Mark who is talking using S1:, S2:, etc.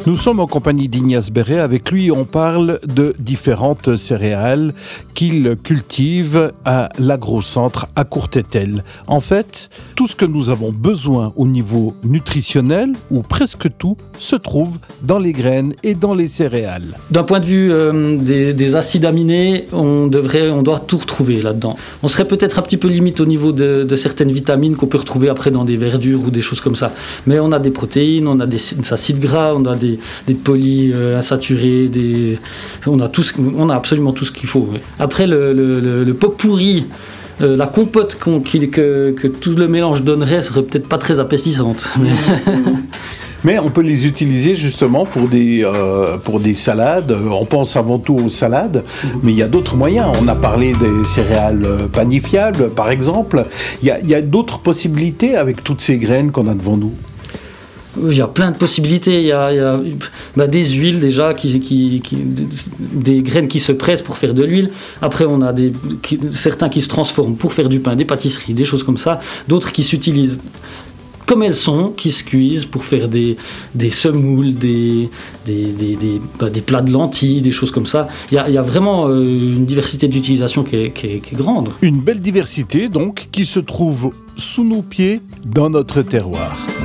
S1: Nous sommes en compagnie d'Ignace Béret. Avec lui, on parle de différentes céréales qu'il cultive à l'agrocentre à Courtételle. En fait, tout ce que nous avons besoin au niveau nutritionnel, ou presque tout, se trouve dans les graines et dans les céréales.
S2: D'un point de vue des acides aminés, on doit tout retrouver là-dedans. On serait peut-être un petit peu limite au niveau de certaines vitamines qu'on peut retrouver après dans des verdures ou des choses comme ça. Mais on a des protéines, on a des acides gras, on a des polyinsaturés, on a absolument tout ce qu'il faut. Oui. Après, le pot pourri, la compote que tout le mélange donnerait serait peut-être pas très appétissante.
S1: Mais on peut les utiliser justement pour des salades. On pense avant tout aux salades, mais il y a d'autres moyens. On a parlé des céréales panifiables, par exemple. Il y a d'autres possibilités avec toutes ces graines qu'on a devant nous.
S2: Il y a plein de possibilités. Il y a des huiles déjà, des graines qui se pressent pour faire de l'huile. Après, on a certains qui se transforment pour faire du pain, des pâtisseries, des choses comme ça. D'autres qui s'utilisent comme elles sont, qui se cuisent pour faire des semoules, des plats de lentilles, des choses comme ça. Il y a vraiment une diversité d'utilisation qui est grande.
S1: Une belle diversité, donc, qui se trouve sous nos pieds dans notre terroir.